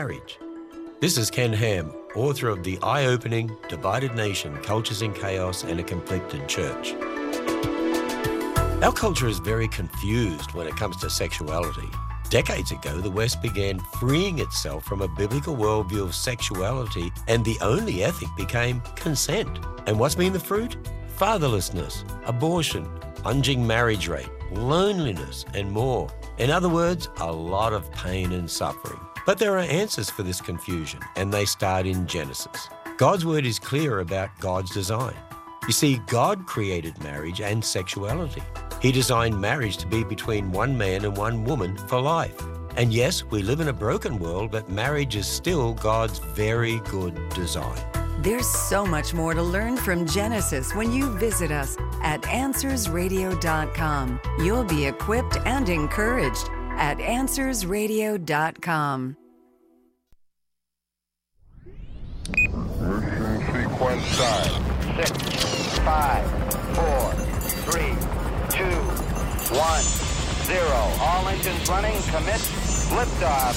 marriage. This is Ken Ham, author of the eye-opening Divided Nation, Cultures in Chaos and a Conflicted Church. Our culture is very confused when it comes to sexuality. Decades ago, the West began freeing itself from a biblical worldview of sexuality, and the only ethic became consent. And what's been the fruit? Fatherlessness, abortion, plunging marriage rate, loneliness, and more. In other words, a lot of pain and suffering. But there are answers for this confusion, and they start in Genesis. God's word is clear about God's design. You see, God created marriage and sexuality. He designed marriage to be between one man and one woman for life. And yes, we live in a broken world, but marriage is still God's very good design. There's so much more to learn from Genesis when you visit us at AnswersRadio.com. You'll be equipped and encouraged at AnswersRadio.com. Sequence start. 6, 5, 4, 3, 2, 1, 0. All engines running. Commit. Liftoff.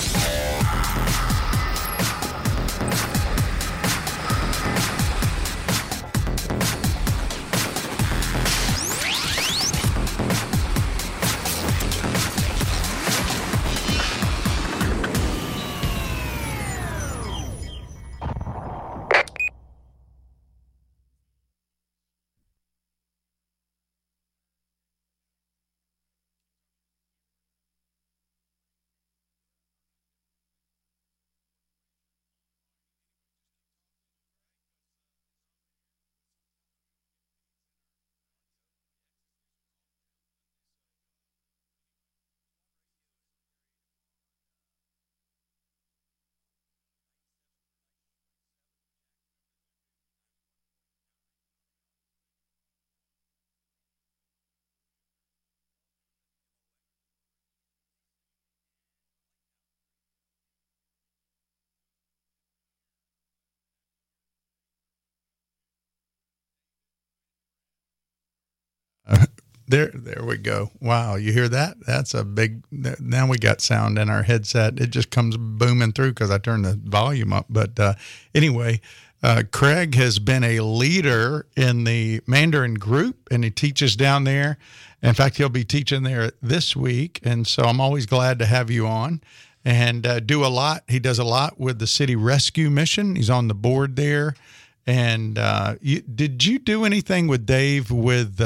There we go. Wow, you hear that? That's a big. Now we got sound in our headset. It just comes booming through because I turned the volume up. But anyway, Craig has been a leader in the Mandarin group, and he teaches down there. In fact, he'll be teaching there this week, and so I'm always glad to have you on. And do a lot. He does a lot with the City Rescue Mission. He's on the board there. And did you do anything with Dave with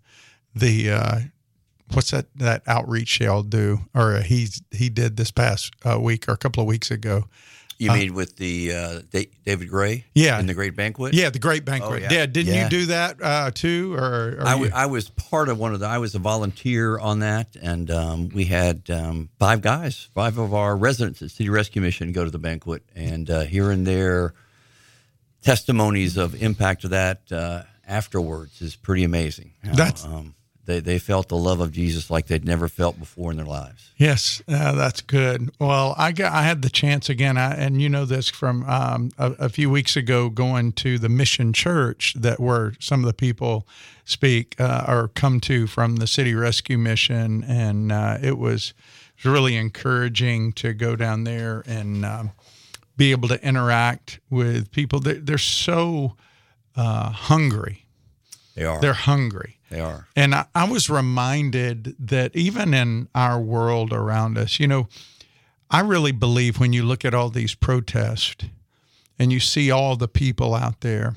what's that outreach y'all do, or he did this past week or a couple of weeks ago? You mean with the David Gray? Yeah. In the Great Banquet? Yeah, the Great Banquet. Oh, yeah. Didn't you do that too? Or I was part of one of I was a volunteer on that, and we had 5 of our residents at City Rescue Mission go to the banquet, and hearing their testimonies of impact of that afterwards is pretty amazing. They felt the love of Jesus like they'd never felt before in their lives. Yes, that's good. Well, I had the chance again, and you know this from a few weeks ago, going to the Mission Church where some of the people speak or come to from the City Rescue Mission, and it was really encouraging to go down there and be able to interact with people. They're so hungry. They are. They're hungry. They are. And I was reminded that even in our world around us, you know, I really believe when you look at all these protests and you see all the people out there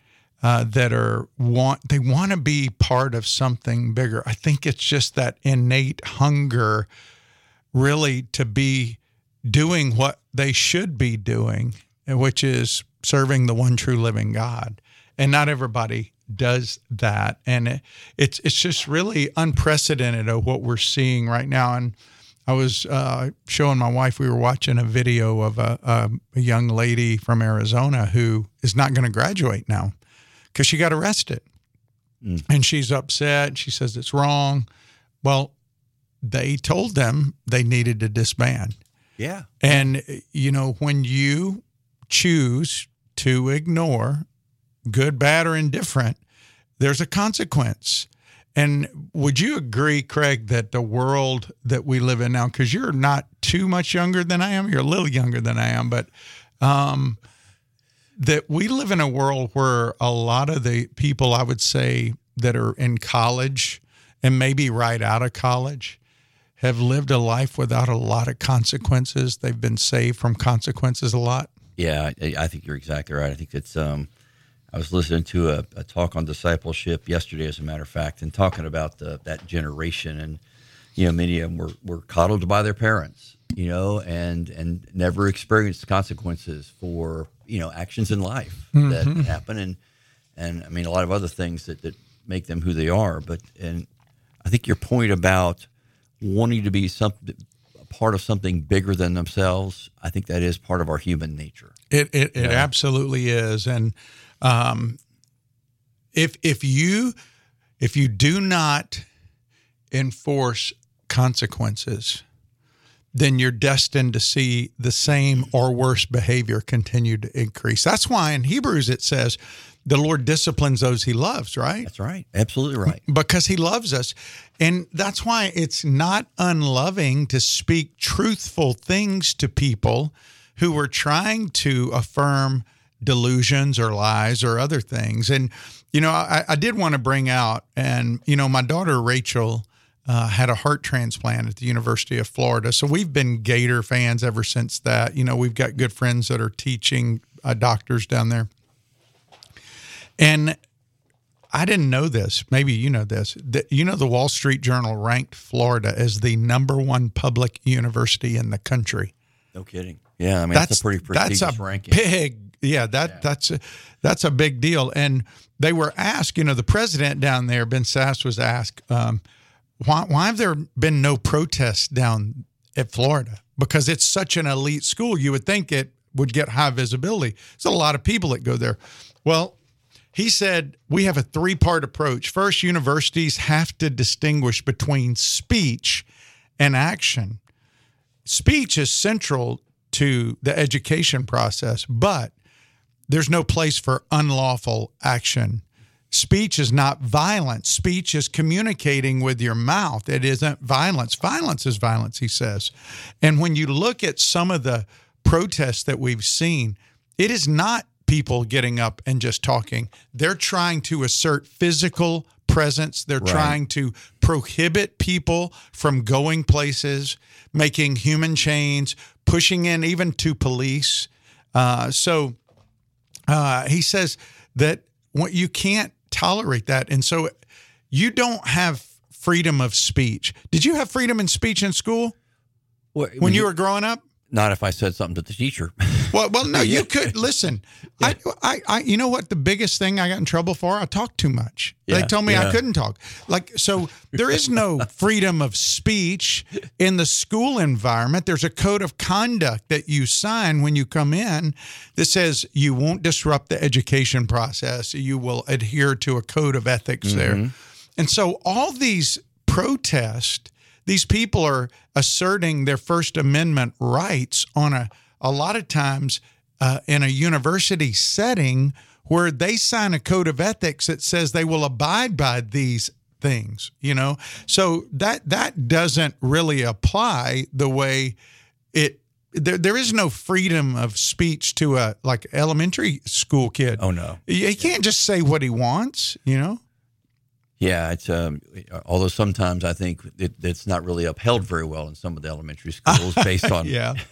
that want to be part of something bigger. I think it's just that innate hunger really to be doing what they should be doing, which is serving the one true living God. And not everybody does that, and it's just really unprecedented of what we're seeing right now. And I was showing my wife, we were watching a video of a young lady from Arizona who is not going to graduate now because she got arrested, and she's upset. She says it's wrong. Well, they told them they needed to disband. Yeah, and you know, when you choose to ignore, good, bad, or indifferent, there's a consequence. And would you agree, Craig, that the world that we live in now, because you're not too much younger than I am, you're a little younger than I am, but that we live in a world where a lot of the people, I would say, that are in college and maybe right out of college have lived a life without a lot of consequences. They've been saved from consequences a lot. Yeah, I think you're exactly right. I think it's I was listening to a talk on discipleship yesterday, as a matter of fact, and talking about that generation. And, many of them were coddled by their parents, and never experienced consequences for, actions in life that happen. And I mean, a lot of other things that make them who they are. And I think your point about wanting to be a part of something bigger than themselves, I think that is part of our human nature. It absolutely is. And if you do not enforce consequences, then you're destined to see the same or worse behavior continue to increase. That's why in Hebrews it says the Lord disciplines those he loves, right? That's right. Absolutely right. Because he loves us. And that's why it's not unloving to speak truthful things to people who are trying to affirm delusions or lies or other things. And, I did want to bring out, and, my daughter Rachel had a heart transplant at the University of Florida. So we've been Gator fans ever since that. We've got good friends that are teaching doctors down there. And I didn't know this. Maybe you know this. The Wall Street Journal ranked Florida as the #1 public university in the country. No kidding. Yeah, I mean, that's a pretty prestigious ranking. That's a big deal. And they were asked, the president down there, Ben Sasse, was asked, why have there been no protests down at Florida? Because it's such an elite school. You would think it would get high visibility. There's a lot of people that go there. Well, he said, we have a 3-part approach. First, universities have to distinguish between speech and action. Speech is central to the education process, but there's no place for unlawful action. Speech is not violence. Speech is communicating with your mouth. It isn't violence. Violence is violence, he says. And when you look at some of the protests that we've seen, it is not people getting up and just talking. They're trying to assert physical presence. They're trying to prohibit people from going places, making human chains, pushing in even to police. So he says that you can't tolerate that. And so you don't have freedom of speech. Did you have freedom of speech in school when you were growing up? Not if I said something to the teacher. Well, no, you could listen. Yeah. I you know what the biggest thing I got in trouble for? I talked too much. Yeah. They told me I couldn't talk. So there is no freedom of speech in the school environment. There's a code of conduct that you sign when you come in that says you won't disrupt the education process. You will adhere to a code of ethics there. And so all these protests, these people are asserting their First Amendment rights on a lot of times in a university setting where they sign a code of ethics that says they will abide by these things, So that doesn't really apply the way there is no freedom of speech to a elementary school kid. Oh, no. He can't just say what he wants, Yeah, it's although sometimes I think it's not really upheld very well in some of the elementary schools based on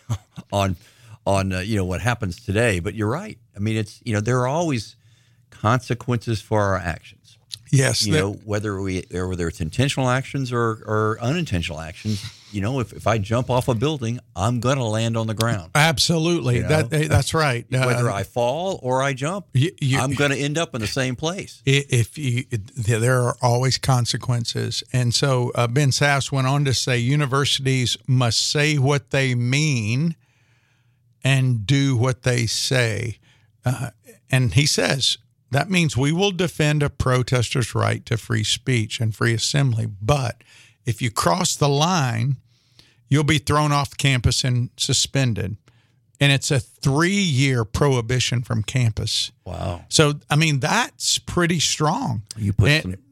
on what happens today. But you're right. I mean, it's there are always consequences for our actions. Yes, whether it's intentional actions or unintentional actions. If I jump off a building, I'm going to land on the ground. Absolutely, that's right. Whether I fall or I jump, I'm going to end up in the same place. There are always consequences, and so Ben Sasse went on to say universities must say what they mean and do what they say, and he says. That means we will defend a protester's right to free speech and free assembly. But if you cross the line, you'll be thrown off campus and suspended. And it's a 3-year prohibition from campus. Wow. So, I mean, that's pretty strong. You put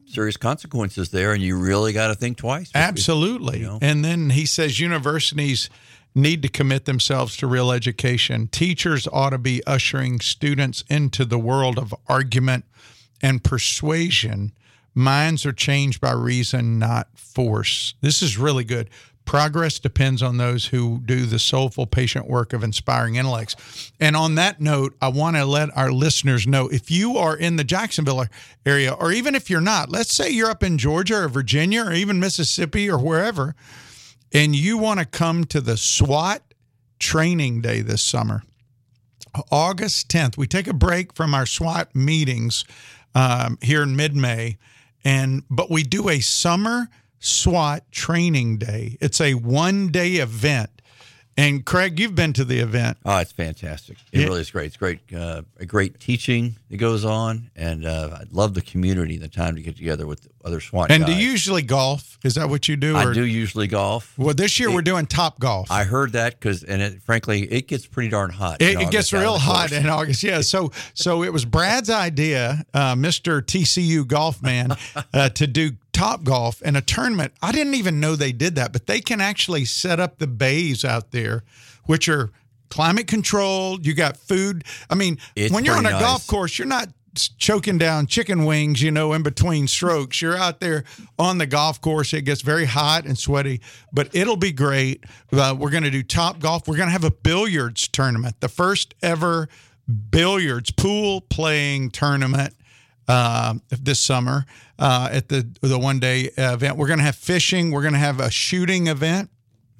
serious consequences there, and you really got to think twice. Absolutely. And then he says universities need to commit themselves to real education. Teachers ought to be ushering students into the world of argument and persuasion. Minds are changed by reason, not force. This is really good. Progress depends on those who do the soulful, patient work of inspiring intellects. And on that note, I want to let our listeners know, if you are in the Jacksonville area, or even if you're not, let's say you're up in Georgia or Virginia or even Mississippi or wherever, and you want to come to the SWAT training day this summer, August 10th. We take a break from our SWAT meetings here in mid-May, but we do a summer SWAT training day. It's a one-day event. And Craig, you've been to the event. Oh, it's fantastic. It really is great. It's great, a great teaching that goes on, and I love the community, the time to get together with other SWAT guys. And do you usually golf? Is that what you do? I do usually golf. Well, this year we're doing Top Golf. I heard that frankly, it gets pretty darn hot. It gets real hot in August. Yeah. So it was Brad's idea, Mr. TCU golf man, to do Top Golf in a tournament. I didn't even know they did that, but they can actually set up the bays out there, which are climate controlled. You got food. I mean, when you're on a golf course, you're not choking down chicken wings, in between strokes. You're out there on the golf course. It gets very hot and sweaty, but it'll be great. We're going to do Top Golf. We're going to have a billiards tournament, the first ever billiards pool playing tournament this summer at the one-day event. We're going to have fishing. We're going to have a shooting event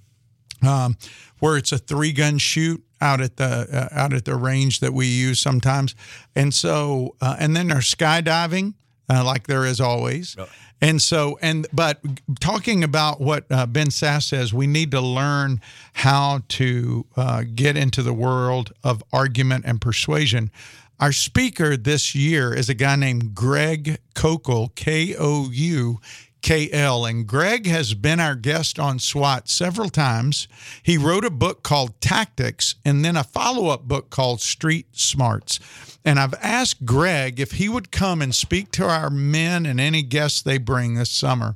where it's a 3-gun shoot out at the range that we use sometimes. And so and then there's skydiving like there is always. Oh. But talking about what Ben Sass says, we need to learn how to get into the world of argument and persuasion. Our speaker this year is a guy named Greg Koukl, Koukl, and Greg has been our guest on SWAT several times. He wrote a book called Tactics and then a follow-up book called Street Smarts. And I've asked Greg if he would come and speak to our men and any guests they bring this summer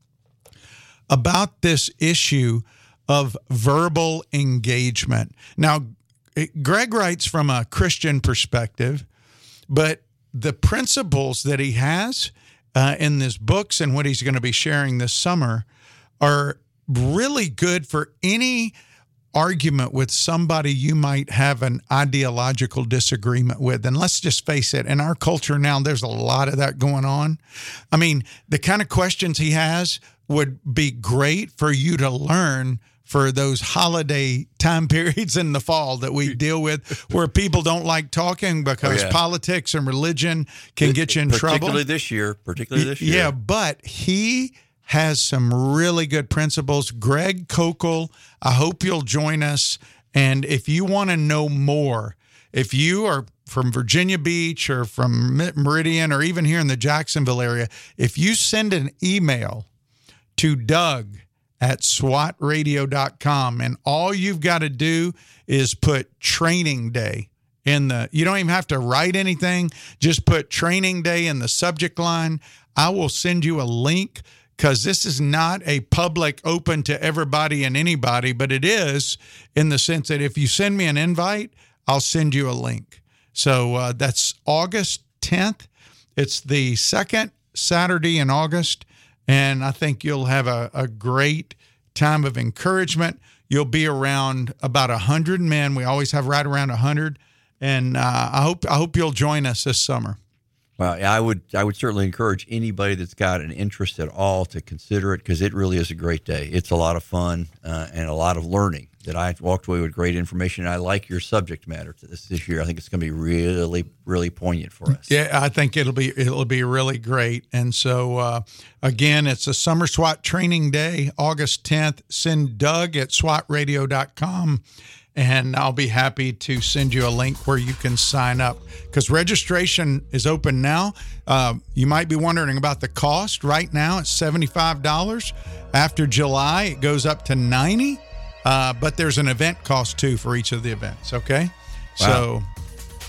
about this issue of verbal engagement. Now, Greg writes from a Christian perspective, but the principles that he has in his books and what he's going to be sharing this summer are really good for any argument with somebody you might have an ideological disagreement with. And let's just face it, in our culture now, there's a lot of that going on. I mean, the kind of questions he has would be great for you to learn for those holiday time periods in the fall that we deal with, where people don't like talking because politics and religion can get you in trouble. Particularly this year. Yeah, but he has some really good principles. Greg Koukl, I hope you'll join us. And if you want to know more, if you are from Virginia Beach or from Meridian or even here in the Jacksonville area, if you send an email to Doug at swatradio.com, and all you've got to do is put training day you don't even have to write anything, just put training day in the subject line. I will send you a link, because this is not a public open to everybody and anybody, but it is in the sense that if you send me an invite, I'll send you a link. So that's August 10th. It's the second Saturday in August. And I think you'll have a great time of encouragement. You'll be around about 100 men. We always have right around 100. And I hope you'll join us this summer. Well, I would certainly encourage anybody that's got an interest at all to consider it, because it really is a great day. It's a lot of fun and a lot of learning. That I walked away with great information. I like your subject matter to this year. I think it's going to be really, really poignant for us. Yeah, I think it'll be really great. And so, again, it's a Summer SWAT Training Day, August 10th. Send Doug at swatradio.com, and I'll be happy to send you a link where you can sign up, because registration is open now. You might be wondering about the cost. Right now, it's $75. After July, it goes up to $90. But there's an event cost too for each of the events. Okay. Wow. So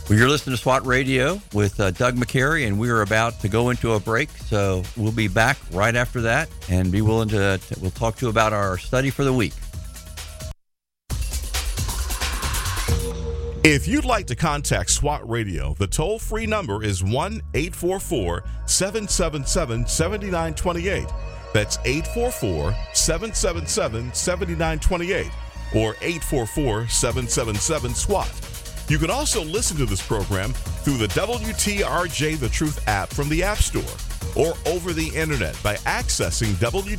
Well, you're listening to SWAT Radio with Doug McCary, and we are about to go into a break, so we'll be back right after that and be willing to we'll talk to you about our study for the week. If you'd like to contact SWAT Radio, the toll-free number is 1-844-777-7928. That's 844-777-7928 or 844-777-SWAT. You can also listen to this program through the WTRJ The Truth app from the App Store or over the internet by accessing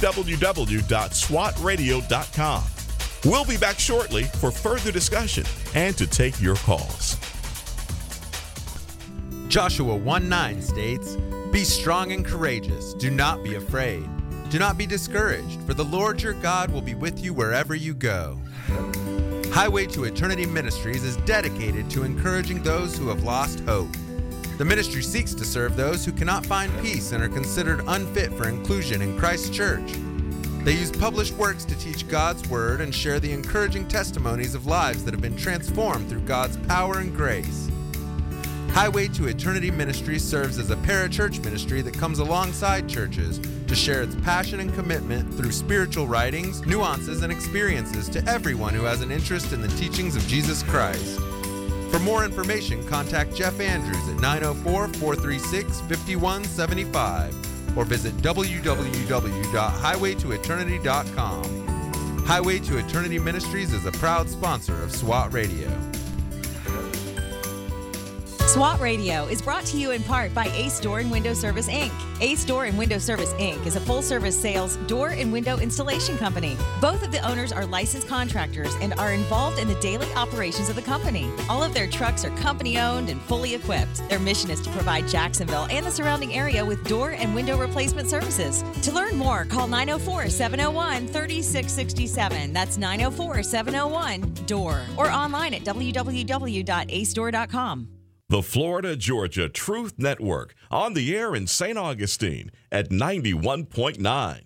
www.swatradio.com. We'll be back shortly for further discussion and to take your calls. Joshua 1:9 states, "Be strong and courageous. Do not be afraid. Do not be discouraged, for the Lord your God will be with you wherever you go." Highway to Eternity Ministries is dedicated to encouraging those who have lost hope. The ministry seeks to serve those who cannot find peace and are considered unfit for inclusion in Christ's church. They use published works to teach God's Word and share the encouraging testimonies of lives that have been transformed through God's power and grace. Highway to Eternity Ministries serves as a parachurch ministry that comes alongside churches to share its passion and commitment through spiritual writings, nuances, and experiences to everyone who has an interest in the teachings of Jesus Christ. For more information, contact Jeff Andrews at 904-436-5175 or visit www.highwaytoeternity.com. Highway to Eternity Ministries is a proud sponsor of SWAT Radio. SWAT Radio is brought to you in part by Ace Door and Window Service, Inc. Ace Door and Window Service, Inc. is a full-service sales door and window installation company. Both of the owners are licensed contractors and are involved in the daily operations of the company. All of their trucks are company-owned and fully equipped. Their mission is to provide Jacksonville and the surrounding area with door and window replacement services. To learn more, call 904-701-3667. That's 904-701-DOOR. Or online at www.acedoor.com. The Florida Georgia Truth Network, on the air in St. Augustine at 91.9.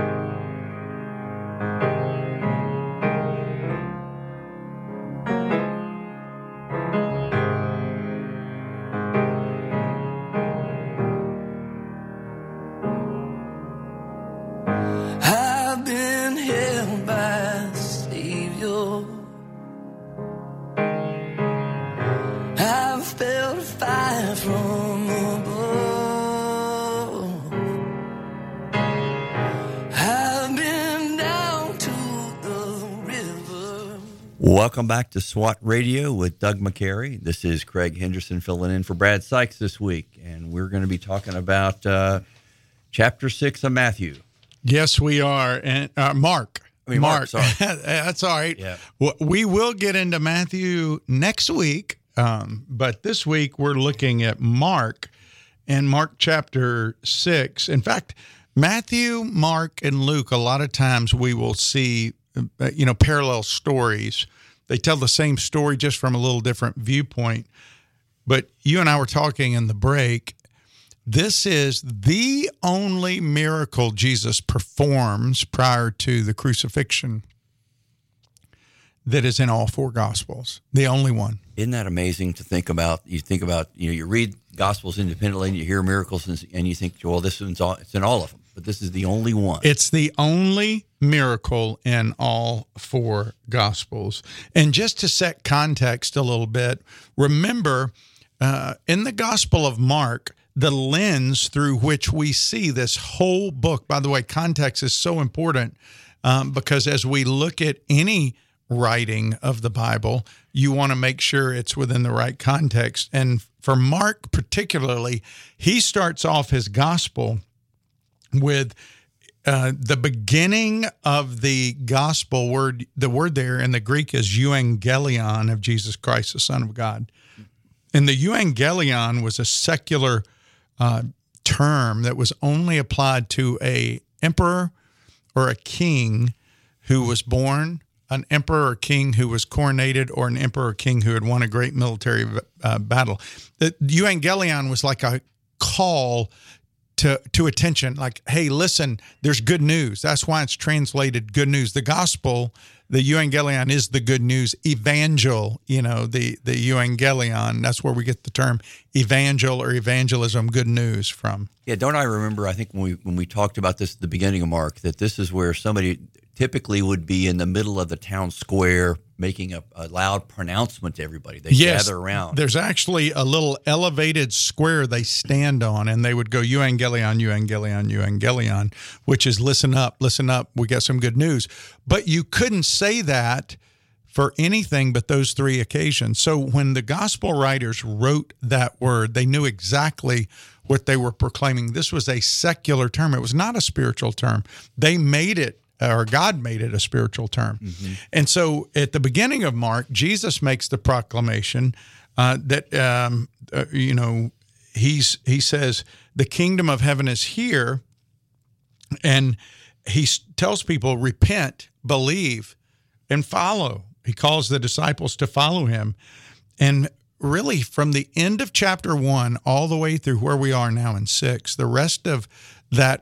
I've been held by the Savior. I've felt fire from above. I've been down to the river. Welcome back to SWAT Radio with Doug McCary. This is Craig Henderson filling in for Brad Sykes this week, and we're going to be talking about chapter 6 of Matthew. Yes, we are. And Mark. Sorry. That's all right. Yeah. We will get into Matthew next week, but this week we're looking at Mark and Mark chapter 6. In fact, Matthew, Mark, and Luke, a lot of times we will see, parallel stories. They tell the same story just from a little different viewpoint. But you and I were talking in the break. This is the only miracle Jesus performs prior to the crucifixion that is in all four Gospels. The only one. Isn't that amazing to think about? You think about, you read Gospels independently and you hear miracles and you think, well, it's in all of them. But this is the only one. It's the only miracle in all four Gospels. And just to set context a little bit, remember, in the Gospel of Mark, the lens through which we see this whole book, by the way, context is so important because as we look at any writing of the Bible, you want to make sure it's within the right context. And for Mark particularly, he starts off his gospel with the beginning of the gospel word. The word there in the Greek is euangelion of Jesus Christ, the Son of God. And the euangelion was a secular term that was only applied to a emperor or a king who was born, an emperor or king who was coronated, or an emperor or king who had won a great military battle. The euangelion was like a call to attention, like, hey, listen, there's good news. That's why it's translated good news. The gospel the euangelion is the good news. Evangel, the euangelion, that's where we get the term evangel or evangelism, good news from. Yeah, don't I remember, I think when we talked about this at the beginning of Mark, that this is where somebody typically would be in the middle of the town square making a loud pronouncement to everybody. They gather around. There's actually a little elevated square they stand on, and they would go, euangelion, euangelion, euangelion, which is listen up, we got some good news. But you couldn't say that for anything but those three occasions. So when the gospel writers wrote that word, they knew exactly what they were proclaiming. This was a secular term. It was not a spiritual term. They made it, or God made it, a spiritual term. Mm-hmm. And so at the beginning of Mark, Jesus makes the proclamation that, he says, the kingdom of heaven is here. And he tells people, repent, believe, and follow. He calls the disciples to follow him. And really, from the end of chapter 1 all the way through where we are now in 6, the rest of that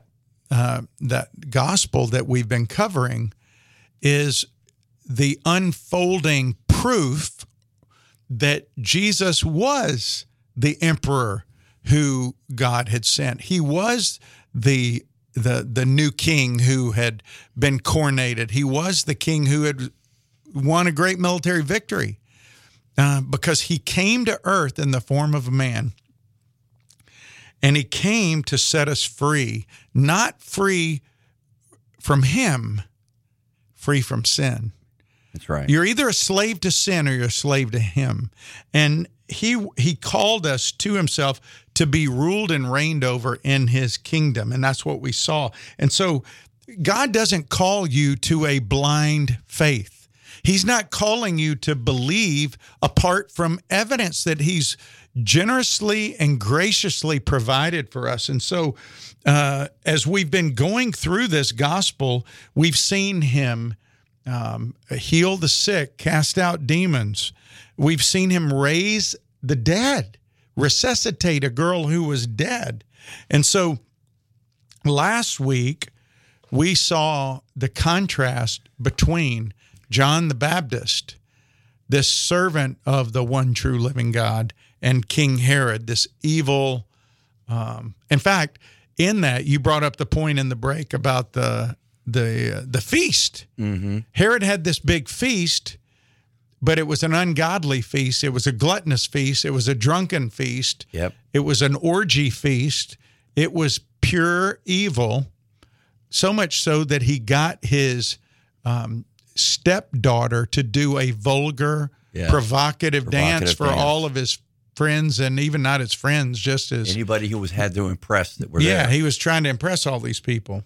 gospel that we've been covering is the unfolding proof that Jesus was the emperor who God had sent. He was the new king who had been coronated. He was the king who had won a great military victory because he came to earth in the form of a man. And he came to set us free, not free from him, free from sin. That's right. You're either a slave to sin or you're a slave to him. And he called us to himself to be ruled and reigned over in his kingdom. And that's what we saw. And so God doesn't call you to a blind faith. He's not calling you to believe apart from evidence that he's generously and graciously provided for us. And so as we've been going through this gospel, we've seen him heal the sick, cast out demons. We've seen him raise the dead, resuscitate a girl who was dead. And so last week, we saw the contrast between John the Baptist, this servant of the one true living God, and King Herod, this evil. In fact, in that, you brought up the point in the break about the feast. Mm-hmm. Herod had this big feast, but it was an ungodly feast. It was a gluttonous feast. It was a drunken feast. Yep. It was an orgy feast. It was pure evil, so much so that he got his stepdaughter to do a vulgar, provocative dance for all of his friends, and even not his friends, just as anybody who had to impress that were there. Yeah, he was trying to impress all these people.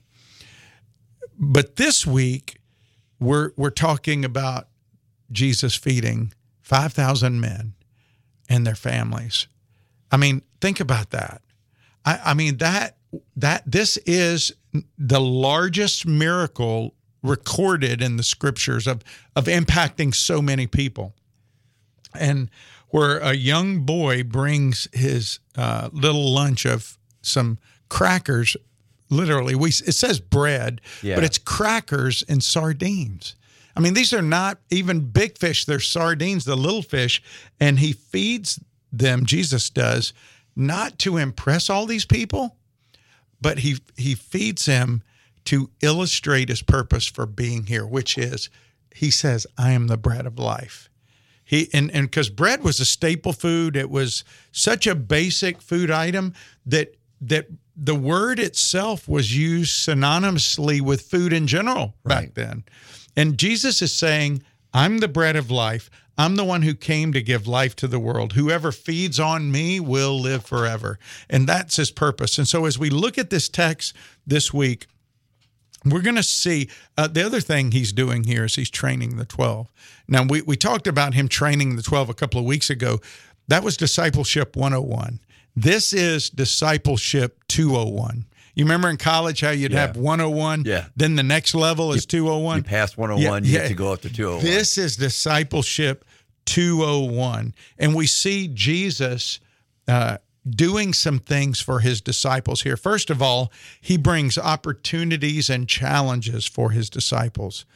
But this week, we're talking about Jesus feeding 5,000 men and their families. I mean, think about that. I mean that this is the largest miracle recorded in the scriptures of impacting so many people. And where a young boy brings his little lunch of some crackers, literally, it says bread, but it's crackers and sardines. I mean, these are not even big fish, they're sardines, the little fish, and he feeds them, Jesus does, not to impress all these people, but he feeds them to illustrate his purpose for being here, which is, he says, I am the bread of life. And because bread was a staple food, it was such a basic food item that the word itself was used synonymously with food in general back then. And Jesus is saying, I'm the bread of life. I'm the one who came to give life to the world. Whoever feeds on me will live forever. And that's his purpose. And so as we look at this text this week, we're going to see the other thing he's doing here is he's training the 12. Now, we talked about him training the 12 a couple of weeks ago. That was Discipleship 101. This is Discipleship 201. You remember in college how you'd have 101? Yeah. Then the next level is 201? You pass 101, you get to go up to 201. This is Discipleship 201. And we see Jesus doing some things for his disciples here. First of all, he brings opportunities and challenges for his disciples.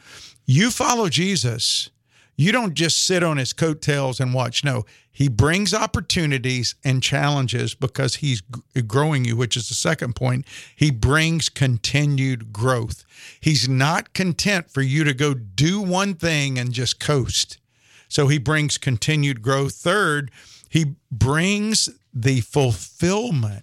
You follow Jesus. You don't just sit on his coattails and watch. No, he brings opportunities and challenges because he's growing you, which is the second point. He brings continued growth. He's not content for you to go do one thing and just coast. So he brings continued growth. Third, he brings the fulfillment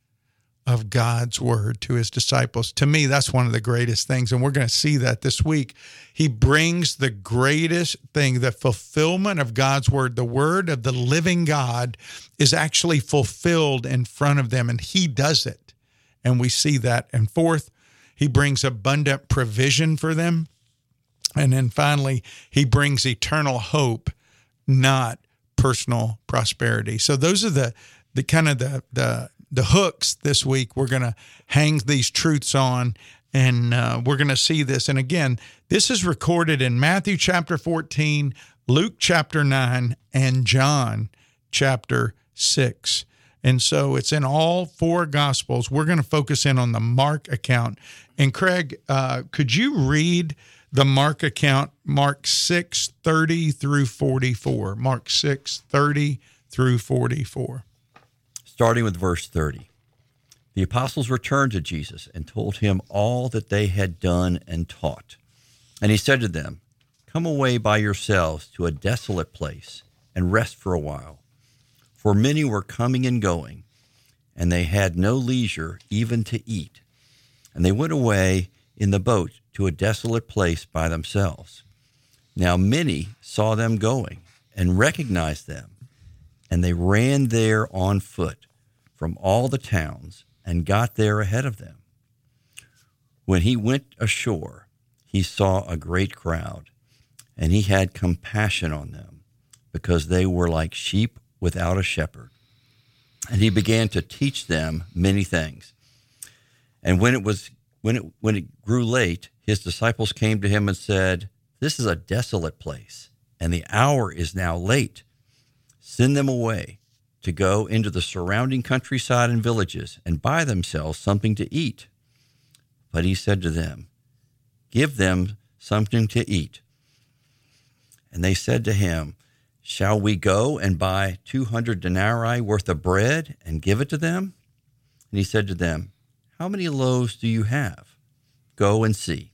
of God's word to his disciples. To me, that's one of the greatest things, and we're going to see that this week. He brings the greatest thing, the fulfillment of God's word. The word of the living God is actually fulfilled in front of them, and he does it, and we see that. And fourth, he brings abundant provision for them. And then finally, he brings eternal hope, not personal prosperity. So those are the kind of the hooks this week we're going to hang these truths on, and we're going to see this. And again, this is recorded in Matthew chapter 14, Luke chapter 9, and John chapter 6. And so it's in all four Gospels. We're going to focus in on the Mark account. And Craig, could you read the Mark account, Mark 6:30 through 44? Mark 6:30 through 44. Starting with verse 30. The apostles returned to Jesus and told him all that they had done and taught. And he said to them, "Come away by yourselves to a desolate place and rest for a while." For many were coming and going, and they had no leisure even to eat. And they went away in the boat to a desolate place by themselves. Now many saw them going and recognized them, and they ran there on foot from all the towns and got there ahead of them. When he went ashore, he saw a great crowd, and he had compassion on them, because they were like sheep without a shepherd. And he began to teach them many things. And when it grew late, his disciples came to him and said, "This is a desolate place, and the hour is now late. Send them away to go into the surrounding countryside and villages and buy themselves something to eat." But he said to them, "Give them something to eat." And they said to him, "Shall we go and buy 200 denarii worth of bread and give it to them?" And he said to them, "How many loaves do you have? Go and see."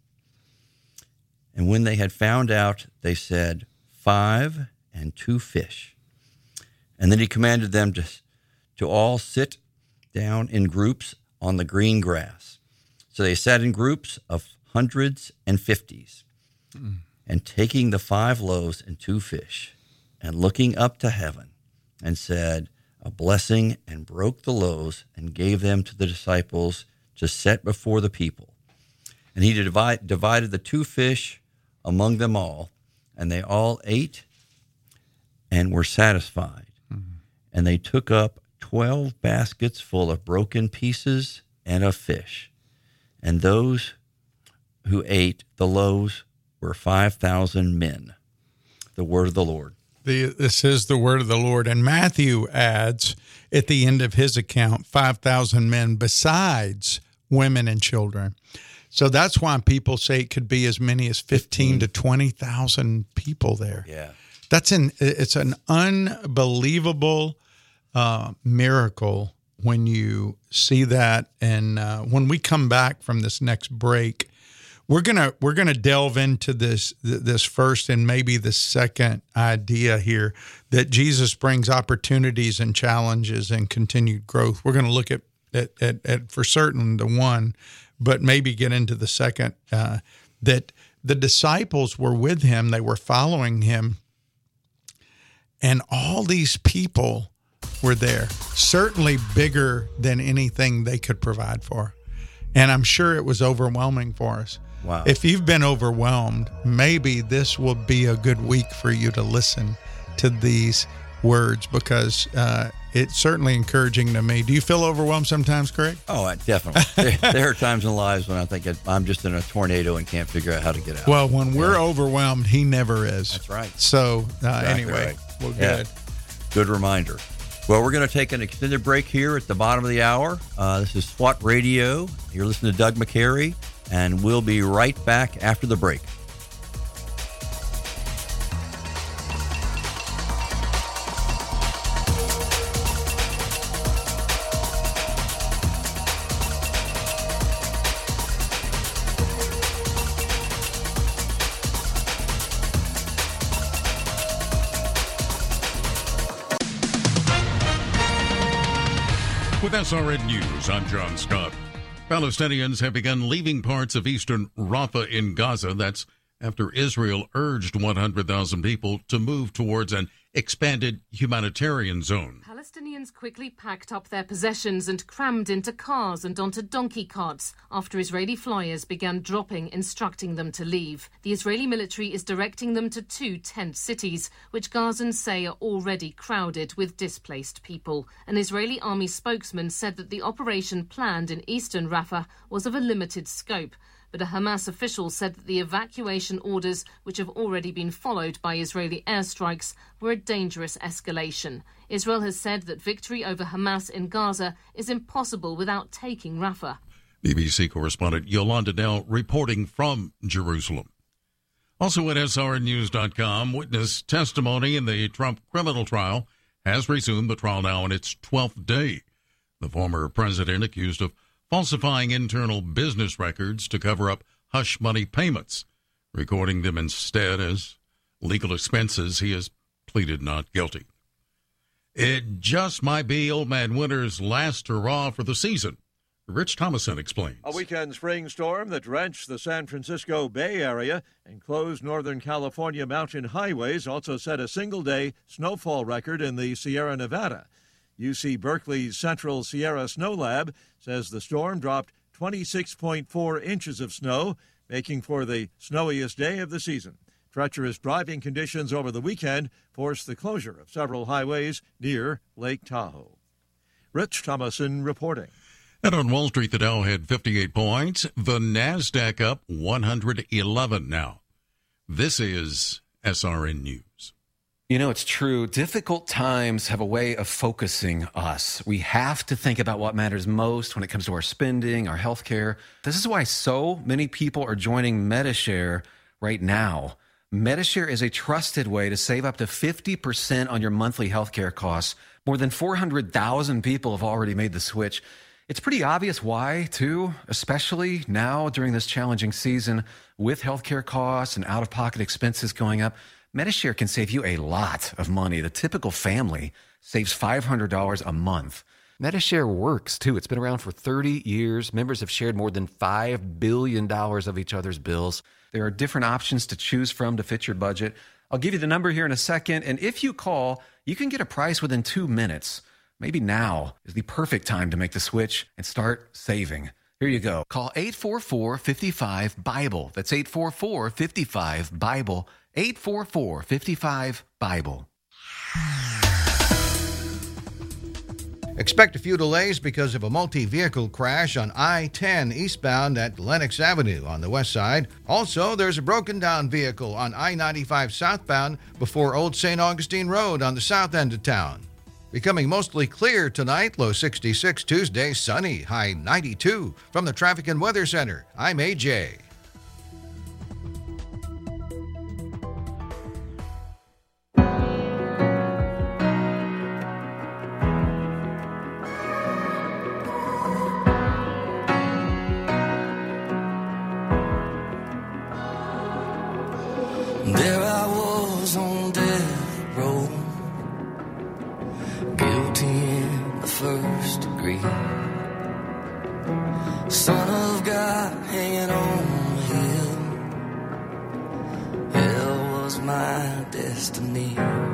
And when they had found out, they said, 5 and 2 fish. And then he commanded them to all sit down in groups on the green grass. So they sat in groups of hundreds and fifties. And taking the 5 loaves and 2 fish, and looking up to heaven, and said a blessing, and broke the loaves, and gave them to the disciples to set before the people. And he divided the 2 fish among them all, and they all ate and were satisfied. And they took up 12 baskets full of broken pieces and of fish. And those who ate the loaves were 5,000 men. The word of the Lord. This is the word of the Lord. And Matthew adds at the end of his account, 5,000 men besides women and children. So that's why people say it could be as many as 15 to 20,000 people there. Yeah. It's an unbelievable miracle when you see that. And when we come back from this next break, we're gonna delve into this first and maybe the second idea here, that Jesus brings opportunities and challenges and continued growth. We're going to look at for certain the one, but maybe get into the second, that the disciples were with him, they were following him, and all these people were there, certainly bigger than anything they could provide for. And I'm sure it was overwhelming for us. Wow. If you've been overwhelmed, maybe this will be a good week for you to listen to these words, because it's certainly encouraging to me. Do you feel overwhelmed sometimes, Craig? Oh, definitely. there are times in lives when I think I'm just in a tornado and can't figure out how to get out. Well, when we're overwhelmed, he never is. That's right. So Exactly anyway, right. well, good. Good reminder. Well, we're going to take an extended break here at the bottom of the hour. This is SWAT Radio. You're listening to Doug McCary, and we'll be right back after the break. With SRN News, I'm John Scott. Palestinians have begun leaving parts of eastern Rafah in Gaza. That's after Israel urged 100,000 people to move towards an expanded humanitarian zone. Palestinians quickly packed up their possessions and crammed into cars and onto donkey carts after Israeli flyers began dropping, instructing them to leave. The Israeli military is directing them to 2 tent cities, which Gazans say are already crowded with displaced people. An Israeli army spokesman said that the operation planned in eastern Rafah was of a limited scope. But a Hamas official said that the evacuation orders, which have already been followed by Israeli airstrikes, were a dangerous escalation. Israel has said that victory over Hamas in Gaza is impossible without taking Rafah. BBC correspondent Yolanda Nell reporting from Jerusalem. Also at srnnews.com, witness testimony in the Trump criminal trial has resumed. The trial now in its 12th day. The former president accused of falsifying internal business records to cover up hush money payments, recording them instead as legal expenses. He has pleaded not guilty. It just might be Old Man Winter's last hurrah for the season. Rich Thomason explains. A weekend spring storm that drenched the San Francisco Bay Area and closed Northern California mountain highways also set a single-day snowfall record in the Sierra Nevada. UC Berkeley's Central Sierra Snow Lab says the storm dropped 26.4 inches of snow, making for the snowiest day of the season. Treacherous driving conditions over the weekend forced the closure of several highways near Lake Tahoe. Rich Thomason reporting. And on Wall Street, the Dow had 58 points. The NASDAQ up 111 now. This is SRN News. You know, it's true. Difficult times have a way of focusing us. We have to think about what matters most when it comes to our spending, our health care. This is why so many people are joining Medi-Share right now. Medi-Share is a trusted way to save up to 50% on your monthly health care costs. More than 400,000 people have already made the switch. It's pretty obvious why, too, especially now during this challenging season with healthcare costs and out-of-pocket expenses going up. Medi-Share can save you a lot of money. The typical family saves $500 a month. Medi-Share works, too. It's been around for 30 years. Members have shared more than $5 billion of each other's bills. There are different options to choose from to fit your budget. I'll give you the number here in a second, and if you call, you can get a price within 2 minutes. Maybe now is the perfect time to make the switch and start saving. Here you go. Call 844-55-BIBLE. That's 844-55-BIBLE. 844-55-BIBLE. Expect a few delays because of a multi-vehicle crash on I-10 eastbound at Lenox Avenue on the west side. Also, there's a broken-down vehicle on I-95 southbound before Old St. Augustine Road on the south end of town. Becoming mostly clear tonight, low 66. Tuesday, sunny, high 92. From the Traffic and Weather Center, I'm AJ. There I was on death row, guilty in the first degree, Son of God hanging on a hill. Hell was my destiny.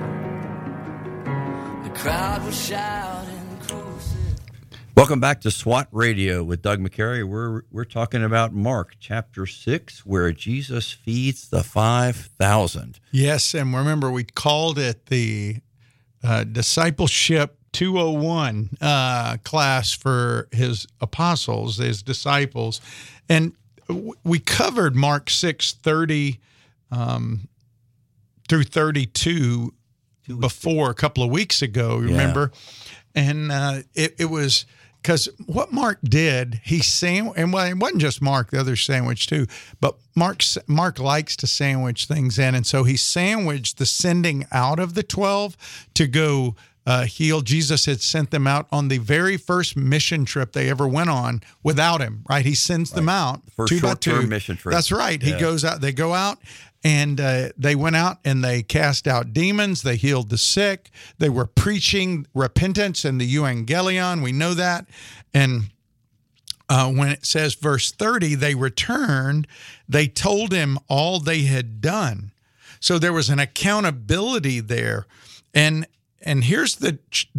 The crowd was shouting. Welcome back to SWAT Radio with Doug McCary. We're talking about Mark chapter 6, where Jesus feeds the 5,000. Yes, and remember we called it the Discipleship 201 class for his apostles, his disciples. And we covered Mark 6:30 through 32 before a couple of weeks ago, remember? Yeah. And it was because what Mark did, and well, it wasn't just Mark, the other sandwich too, but Mark likes to sandwich things in. And so he sandwiched the sending out of the 12 to go heal. Jesus had sent them out on the very first mission trip they ever went on without him, right? He sends them out. First short-term mission trip. That's right. Yeah. He goes out, they go out, And they went out and they cast out demons. They healed the sick. They were preaching repentance and the euangelion. We know that. And when it says verse 30, they returned, they told him all they had done. So there was an accountability there. And here's the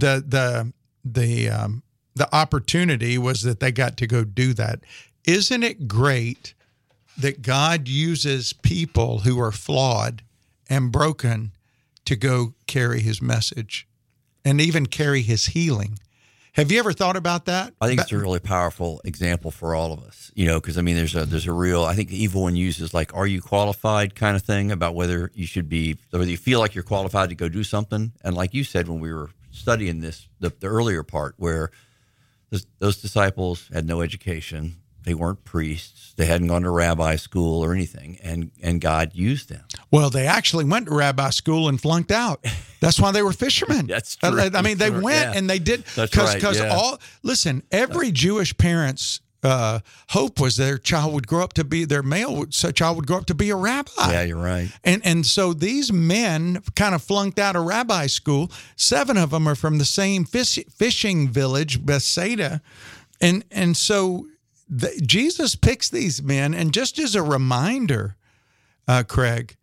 opportunity was that they got to go do that. Isn't it great that God uses people who are flawed and broken to go carry his message and even carry his healing? Have you ever thought about that? I think it's a really powerful example for all of us, because I mean, there's a real, I think the evil one uses like, are you qualified kind of thing about whether you should be, whether you feel like you're qualified to go do something. And like you said, when we were studying this, the earlier part where those disciples had no education, they weren't priests, they hadn't gone to rabbi school or anything, and God used them. Well, they actually went to rabbi school and flunked out. That's why they were fishermen. That's true. I mean, they went and they did. That's right. Because listen, every Jewish parent's hope was their child would grow up to be, their male child would grow up to be a rabbi. Yeah, you're right. And so these men kind of flunked out of rabbi school. 7 of them are from the same fishing village, Bethsaida. And so Jesus picks these men, and just as a reminder, Craig,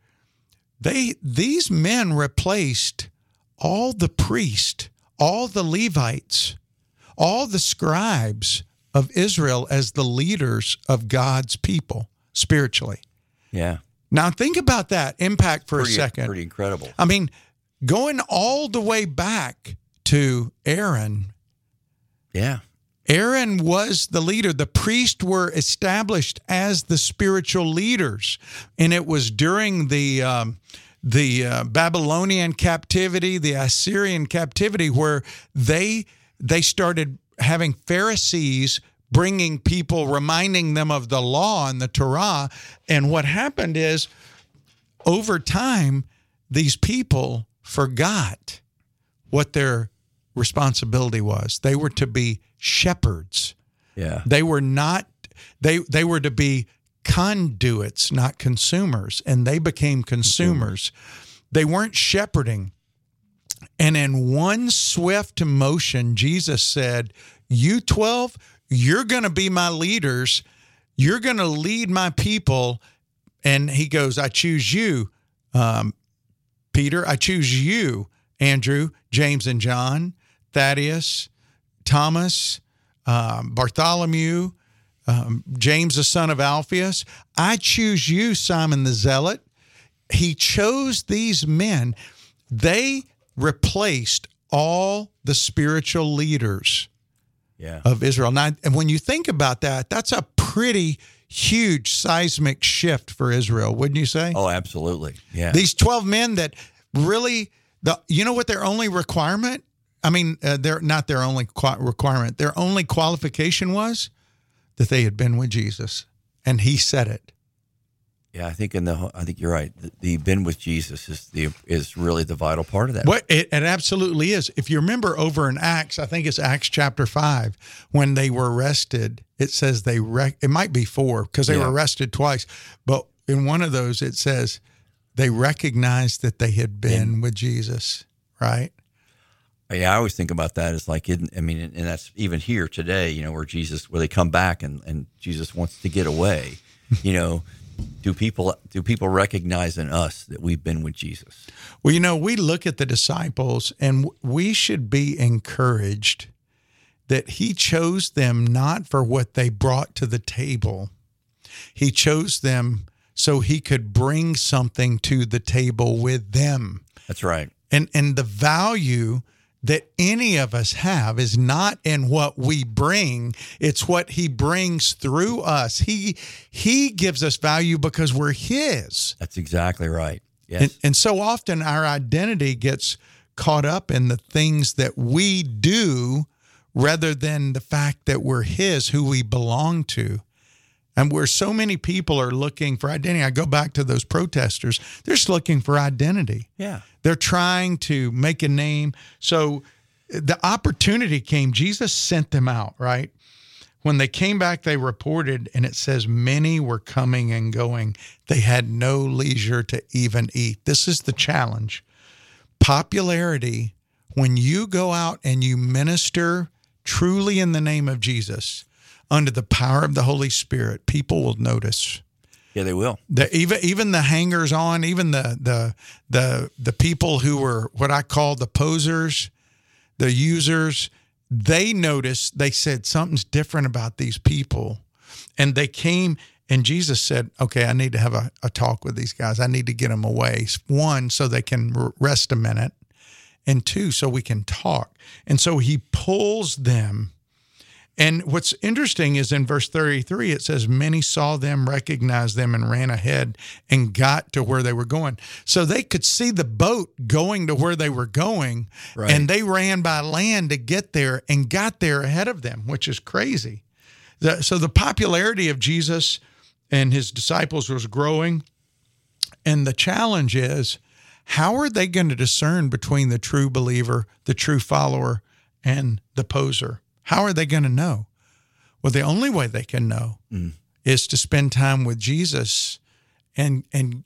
these men replaced all the priests, all the Levites, all the scribes of Israel as the leaders of God's people spiritually. Yeah. Now think about that impact for a second. Pretty incredible. I mean, going all the way back to Aaron. Yeah. Aaron was the leader. The priests were established as the spiritual leaders, and it was during the Babylonian captivity, the Assyrian captivity, where they started having Pharisees bringing people, reminding them of the law and the Torah. And what happened is, over time, these people forgot what their responsibility was. They were to be shepherds. Yeah. They were not, they were to be conduits, not consumers, and they became consumers. They weren't shepherding. And in one swift motion, Jesus said, you 12, you're going to be my leaders. You're going to lead my people. And he goes, I choose you, Peter. I choose you, Andrew, James and John, Thaddeus, Thomas, Bartholomew, James, the son of Alphaeus. I choose you, Simon the Zealot. He chose these men. They replaced all the spiritual leaders of Israel. Now, and when you think about that, that's a pretty huge seismic shift for Israel, wouldn't you say? Oh, absolutely. Yeah. These 12 men that really, you know what their only requirement? I mean, they're not their only requirement. Their only qualification was that they had been with Jesus, and he said it. Yeah, I think you're right. The been with Jesus is really the vital part of that. What it absolutely is. If you remember over in Acts, I think it's Acts chapter 5, when they were arrested, it says it might be 4 because they were arrested twice, but in one of those it says they recognized that they had been with Jesus, right? Yeah, I always think about that as like, and that's even here today, where they come back and Jesus wants to get away, Do people recognize in us that we've been with Jesus? Well, we look at the disciples and we should be encouraged that he chose them not for what they brought to the table. He chose them so he could bring something to the table with them. That's right. And the value that any of us have is not in what we bring, it's what he brings through us. He gives us value because we're his. That's exactly right. Yes. And so often our identity gets caught up in the things that we do rather than the fact that we're his, who we belong to. And where so many people are looking for identity, I go back to those protesters, they're just looking for identity. Yeah. They're trying to make a name. So the opportunity came. Jesus sent them out, right? When they came back, they reported, and it says many were coming and going. They had no leisure to even eat. This is the challenge. Popularity, when you go out and you minister truly in the name of Jesus, under the power of the Holy Spirit, people will notice. Yeah, they will. Even the hangers on, even the people who were what I call the posers, the users, they noticed. They said something's different about these people, and they came. And Jesus said, "Okay, I need to have a talk with these guys. I need to get them away. One, so they can rest a minute, and two, so we can talk." And so he pulls them. And what's interesting is in verse 33, it says, many saw them, recognized them, and ran ahead and got to where they were going. So they could see the boat going to where they were going, right. And they ran by land to get there and got there ahead of them, which is crazy. So the popularity of Jesus and his disciples was growing. And the challenge is, how are they going to discern between the true believer, the true follower, and the poser? How are they going to know? Well, the only way they can know is to spend time with Jesus and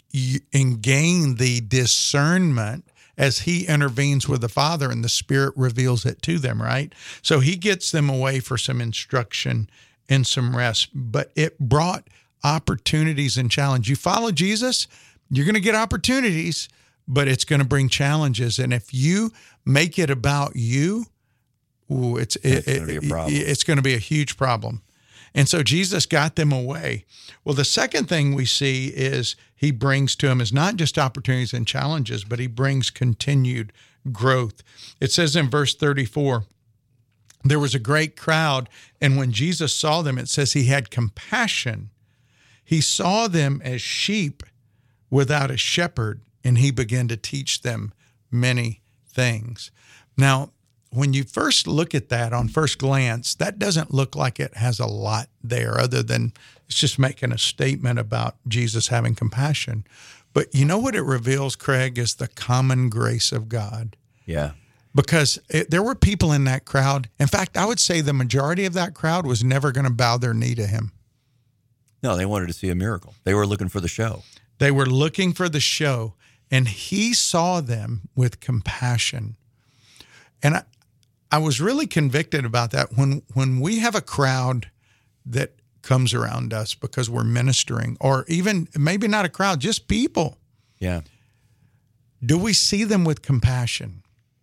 gain the discernment as he intervenes with the Father and the Spirit reveals it to them, right? So he gets them away for some instruction and some rest, but it brought opportunities and challenge. You follow Jesus, you're going to get opportunities, but it's going to bring challenges. And if you make it about you, it's going to be a huge problem. And so Jesus got them away. Well, the second thing we see is he brings to them is not just opportunities and challenges, but he brings continued growth. It says in verse 34, there was a great crowd, and when Jesus saw them, it says he had compassion. He saw them as sheep without a shepherd, and he began to teach them many things. Now, when you first look at that on first glance, that doesn't look like it has a lot there other than it's just making a statement about Jesus having compassion. But you know what it reveals, Craig, is the common grace of God. Yeah. Because there were people in that crowd. In fact, I would say the majority of that crowd was never going to bow their knee to him. No, they wanted to see a miracle. They were looking for the show. They were looking for the show, and he saw them with compassion. And I was really convicted about that when we have a crowd that comes around us because we're ministering, or even maybe not a crowd, just people. Yeah. Do we see them with compassion?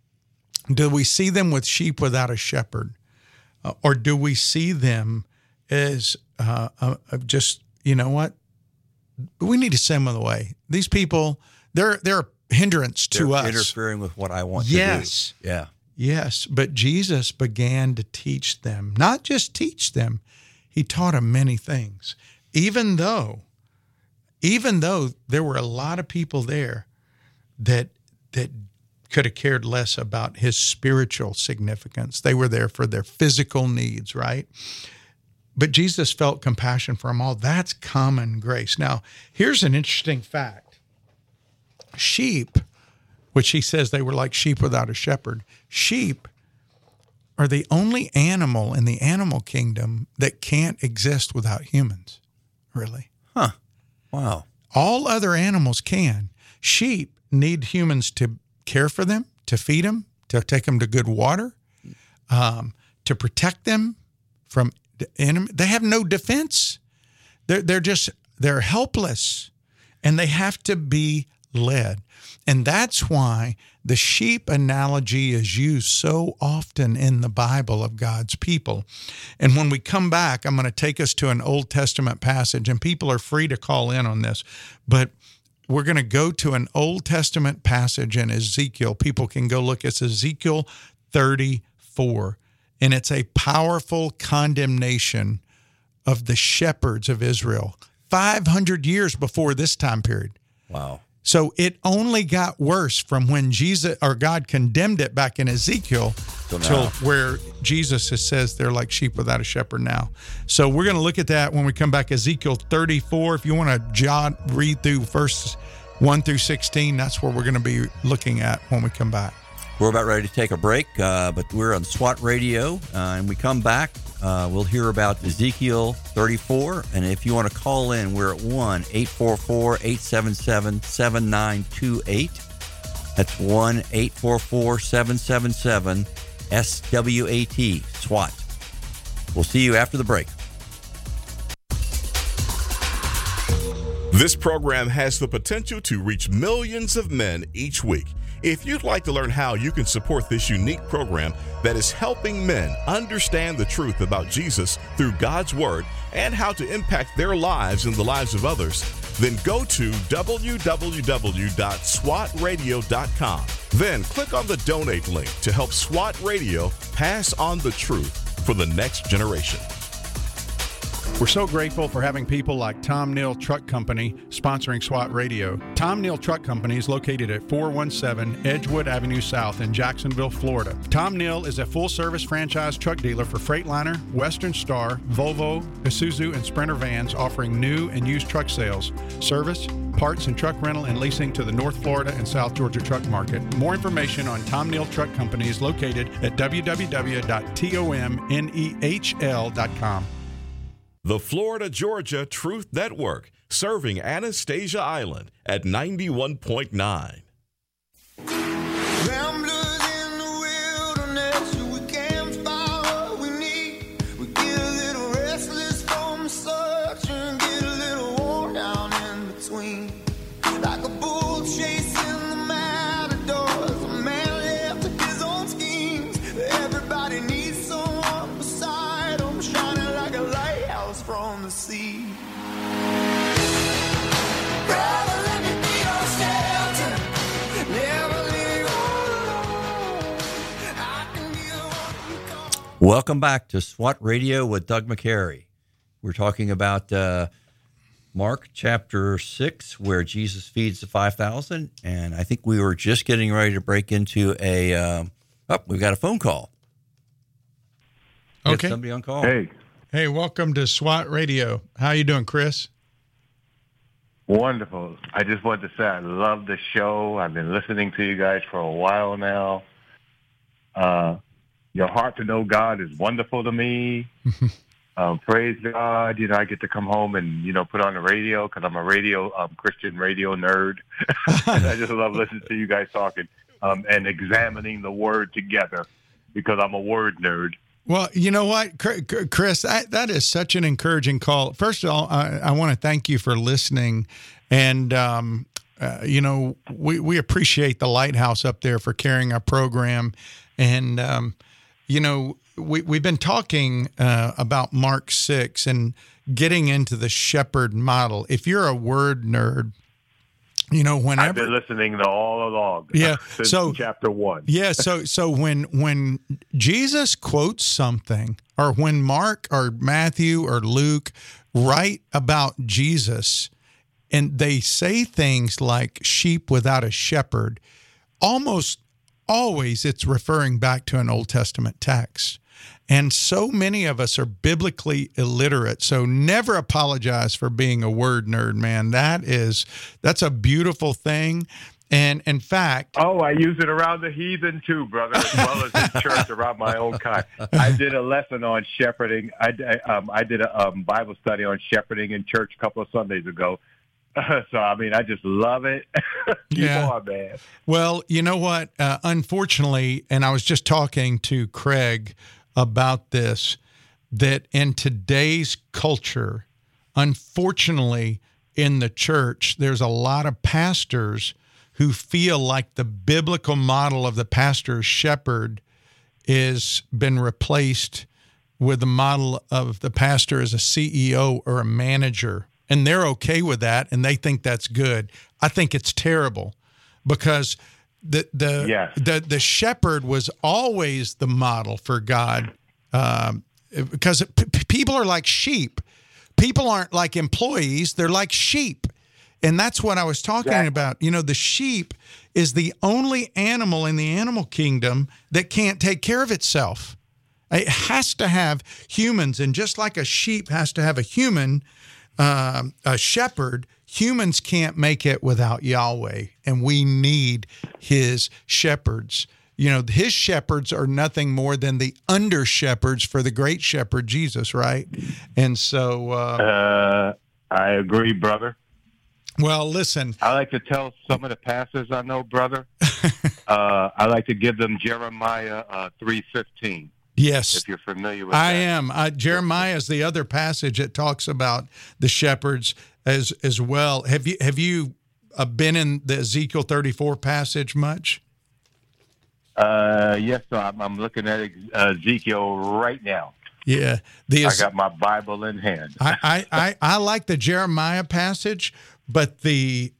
Do we see them with sheep without a shepherd? Or do we see them as just, you know what? We need to send them away. These people, they're a hindrance to us. Interfering with what I want to do. Yeah. Yes, but Jesus began to teach them, not just teach them, he taught them many things. Even though there were a lot of people there that could have cared less about his spiritual significance. They were there for their physical needs, right? But Jesus felt compassion for them all. That's common grace. Now, here's an interesting fact. Sheep, which he says they were like sheep without a shepherd. Sheep are the only animal in the animal kingdom that can't exist without humans, really. Huh. Wow. All other animals can. Sheep need humans to care for them, to feed them, to take them to good water, to protect them from the enemy. They have no defense. They're helpless, and they have to be led. And that's why the sheep analogy is used so often in the Bible of God's people. And when we come back, I'm going to take us to an Old Testament passage, and people are free to call in on this, but we're going to go to an Old Testament passage in Ezekiel. People can go look. It's Ezekiel 34, and it's a powerful condemnation of the shepherds of Israel 500 years before this time period. Wow. So it only got worse from when Jesus or God condemned it back in Ezekiel till where Jesus says they're like sheep without a shepherd now. So we're going to look at that when we come back. Ezekiel 34. If you want to read through verses 1 through 16, that's where we're going to be looking at when we come back. We're about ready to take a break, but we're on SWAT Radio, and we come back. We'll hear about Ezekiel 34, and if you want to call in, we're at 1-844-877-7928. That's 1-844-777-SWAT, SWAT. We'll see you after the break. This program has the potential to reach millions of men each week. If you'd like to learn how you can support this unique program that is helping men understand the truth about Jesus through God's Word and how to impact their lives and the lives of others, then go to www.swatradio.com. Then click on the donate link to help SWAT Radio pass on the truth for the next generation. We're so grateful for having people like Tom Neal Truck Company sponsoring SWAT Radio. Tom Neal Truck Company is located at 417 Edgewood Avenue South in Jacksonville, Florida. Tom Neal is a full-service franchise truck dealer for Freightliner, Western Star, Volvo, Isuzu, and Sprinter vans, offering new and used truck sales, service, parts, and truck rental and leasing to the North Florida and South Georgia truck market. More information on Tom Neal Truck Company is located at www.tomnehl.com. The Florida Georgia Truth Network, serving Anastasia Island at 91.9. Welcome back to SWAT Radio with Doug McCary. We're talking about Mark chapter 6, where Jesus feeds the 5,000. And I think we were just getting ready to break into we've got a phone call. Okay. Somebody on call. Hey, welcome to SWAT Radio. How you doing, Chris? Wonderful. I just wanted to say I love the show. I've been listening to you guys for a while now. Your heart to know God is wonderful to me. Praise God. You know, I get to come home and, put on the radio because I'm a Christian radio nerd. And I just love listening to you guys talking and examining the Word together because I'm a word nerd. Well, you know what, Chris, that is such an encouraging call. First of all, I want to thank you for listening. And, we appreciate the Lighthouse up there for carrying our program. And, we've been talking about Mark 6 and getting into the shepherd model. If you're a word nerd, whenever I've been listening to all along. Yeah, since chapter 1. Yeah, so when Jesus quotes something, or when Mark or Matthew or Luke write about Jesus, and they say things like sheep without a shepherd, almost always it's referring back to an Old Testament text. And so many of us are biblically illiterate. So never apologize for being a word nerd, man. That's a beautiful thing. And in fact... Oh, I use it around the heathen too, brother, as well as in church around my own kind. I did a lesson on shepherding. I did a Bible study on shepherding in church a couple of Sundays ago. So, I just love it. Keep on, man. Well, you know what? Unfortunately, and I was just talking to Craig about this, that in today's culture, unfortunately, in the church, there's a lot of pastors who feel like the biblical model of the pastor shepherd is been replaced with the model of the pastor as a CEO or a manager. And they're okay with that, and they think that's good. I think it's terrible because the shepherd was always the model for God, because people are like sheep. People aren't like employees; they're like sheep, and that's what I was talking about. The sheep is the only animal in the animal kingdom that can't take care of itself. It has to have humans, and just like a sheep has to have a human. A shepherd, humans can't make it without Yahweh, and we need his shepherds. his shepherds are nothing more than the under shepherds for the great shepherd, Jesus, right? And so... I agree, brother. Well, listen. I like to tell some of the pastors I know, brother, I like to give them Jeremiah 3:15. Yes. If you're familiar with I that. am. Jeremiah is the other passage that talks about the shepherds as well. Have you been in the Ezekiel 34 passage much? Yes, so I'm looking at Ezekiel right now. Yeah. I got my Bible in hand. I like the Jeremiah passage, but the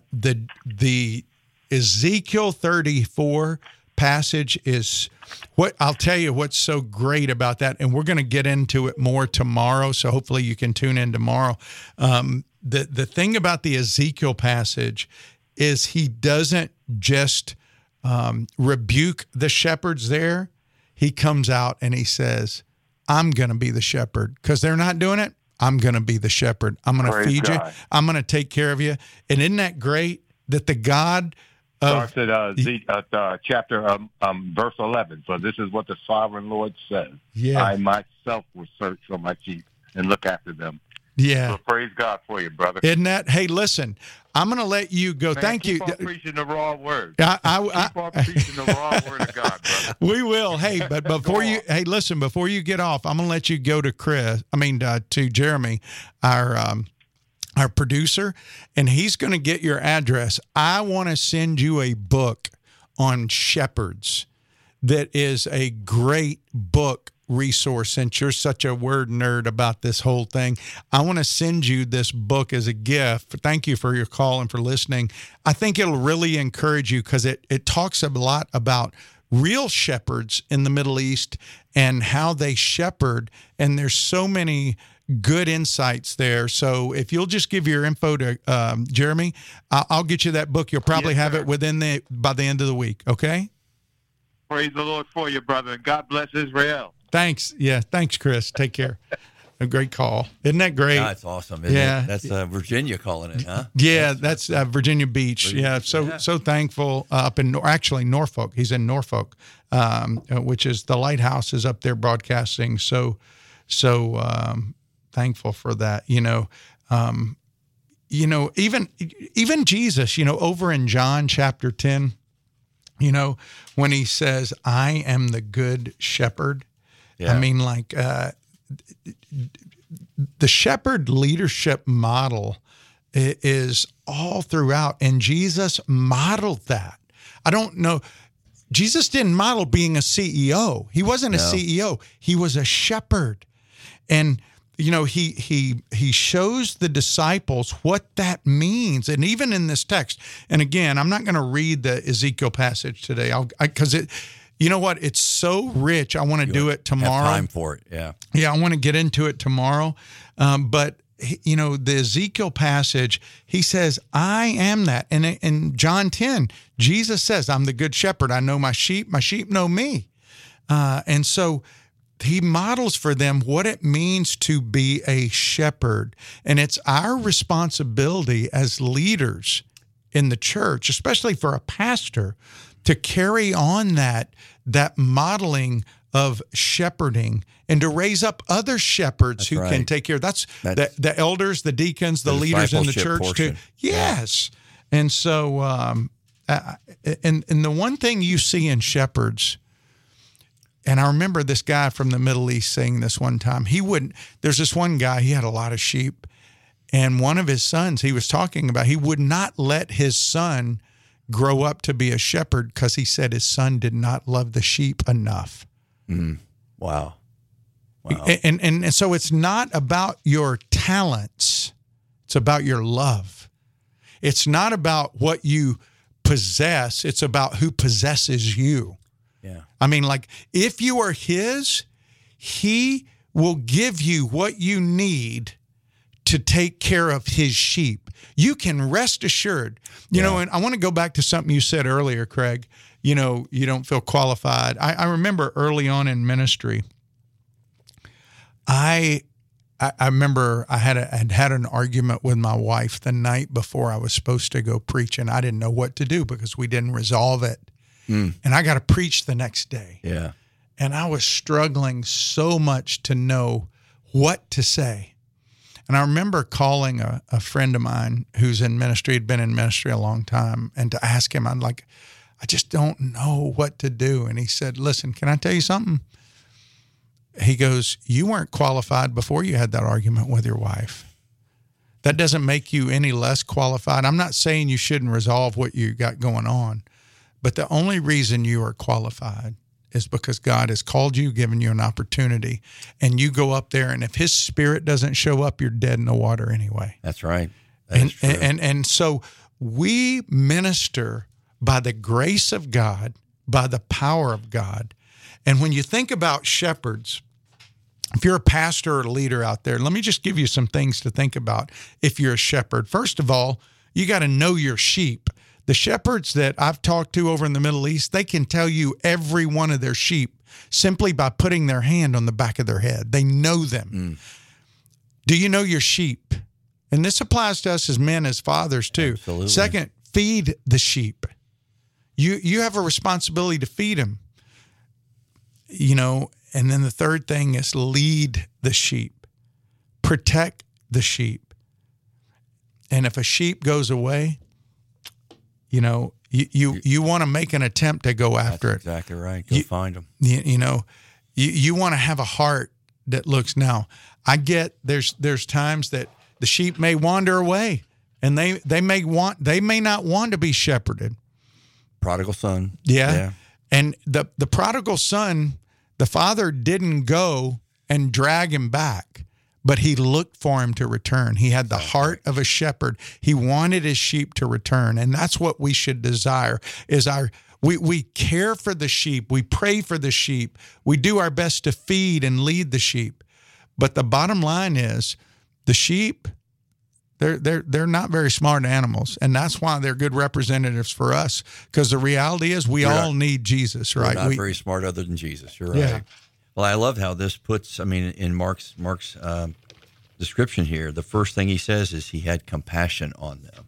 Ezekiel 34 passage is what I'll tell you what's so great about that, and we're going to get into it more tomorrow, so hopefully you can tune in tomorrow. The thing about the Ezekiel passage is he doesn't just rebuke the shepherds there. He comes out and he says, I'm going to be the shepherd because they're not doing it. I'm going to be the shepherd. I'm going to feed you. I'm going to take care of you. And isn't that great that the God of... Starts at chapter verse 11. So this is what the sovereign Lord says. Yeah. I myself will search for my sheep and look after them. Yeah. So praise God for you, brother. Isn't that? Hey, listen, I'm going to let you go. Man, Thank you. Keep on preaching the raw word. Keep on preaching the raw word of God, brother. We will. Hey, but before you get off, I'm going to let you go to to Jeremy, our producer, and he's going to get your address. I want to send you a book on shepherds that is a great book resource. Since you're such a word nerd about this whole thing, I want to send you this book as a gift. Thank you for your call and for listening. I think it'll really encourage you because it talks a lot about real shepherds in the Middle East and how they shepherd, and there's so many good insights there. So if you'll just give your info to Jeremy, I'll get you that book. You'll probably have it by the end of the week. Okay. Praise the Lord for you, brother, and God bless Israel. Thanks. Yeah. Thanks, Chris. Take care. A great call. Isn't that great? That's awesome. Isn't it? That's Virginia calling it, huh? Yeah, that's Virginia Beach. So thankful up in Norfolk. He's in Norfolk, which is the lighthouse is up there broadcasting. So thankful for that. Even Jesus, over in John chapter 10, when he says, I am the good shepherd. Yeah. I mean, the shepherd leadership model is all throughout, and Jesus modeled that. I don't know. Jesus didn't model being a CEO. He wasn't a CEO. He was a shepherd. And, he shows the disciples what that means. And even in this text, and again, I'm not going to read the Ezekiel passage today because you know what? It's so rich. I want to do it tomorrow. Have time for it, yeah. Yeah, I want to get into it tomorrow. But, the Ezekiel passage, he says, I am that. And in John 10, Jesus says, I'm the good shepherd. I know my sheep know me. And so he models for them what it means to be a shepherd. And it's our responsibility as leaders in the church, especially for a pastor, to carry on that modeling of shepherding and to raise up other shepherds who can take care. That's the elders, the deacons, the leaders in the church too. Yes. Yeah. And so, and the one thing you see in shepherds, and I remember this guy from the Middle East saying this one time, there's this one guy, he had a lot of sheep, and one of his sons, he was talking about, he would not let his son grow up to be a shepherd because he said his son did not love the sheep enough. Mm. Wow. And so it's not about your talents. It's about your love. It's not about what you possess. It's about who possesses you. Yeah. I mean, if you are his, he will give you what you need to take care of his sheep. You can rest assured, and I want to go back to something you said earlier, Craig. You don't feel qualified. I remember early on in ministry, I remember I had an argument with my wife the night before I was supposed to go preach, and I didn't know what to do because we didn't resolve it. and I got to preach the next day. Yeah. And I was struggling so much to know what to say. And I remember calling a friend of mine who's in ministry, had been in ministry a long time, and to ask him, I'm like, I just don't know what to do. And he said, listen, can I tell you something? He goes, you weren't qualified before you had that argument with your wife. That doesn't make you any less qualified. I'm not saying you shouldn't resolve what you got going on, but the only reason you are qualified is because God has called you, given you an opportunity, and you go up there, and if his spirit doesn't show up, you're dead in the water anyway. That's right. And so we minister by the grace of God, by the power of God. And when you think about shepherds, if you're a pastor or a leader out there, let me just give you some things to think about if you're a shepherd. First of all, you got to know your sheep. The shepherds that I've talked to over in the Middle East, they can tell you every one of their sheep simply by putting their hand on the back of their head. They know them. Do you know your sheep? And this applies to us as men, as fathers too. Absolutely. Second, feed the sheep. You have a responsibility to feed them. You know, and then the third thing is lead the sheep. Protect the sheep. And if a sheep goes away, you know, you want to make an attempt to go after it. Exactly right. Go find them. You know, you want to have a heart that looks. Now, I get there's times that the sheep may wander away, and they may not want to be shepherded. Prodigal son. Yeah. And the prodigal son, the father didn't go and drag him back, but he looked for him to return. He had the heart of a shepherd. He wanted his sheep to return. And that's what we should desire is we care for the sheep. We pray for the sheep. We do our best to feed and lead the sheep. But the bottom line is the sheep, they're not very smart animals, and that's why they're good representatives for us. Because the reality is, we all need Jesus, right? We're not very smart other than Jesus. You're right. Yeah. Well, I love how this puts. I mean, in Mark's description here, the first thing he says is he had compassion on them,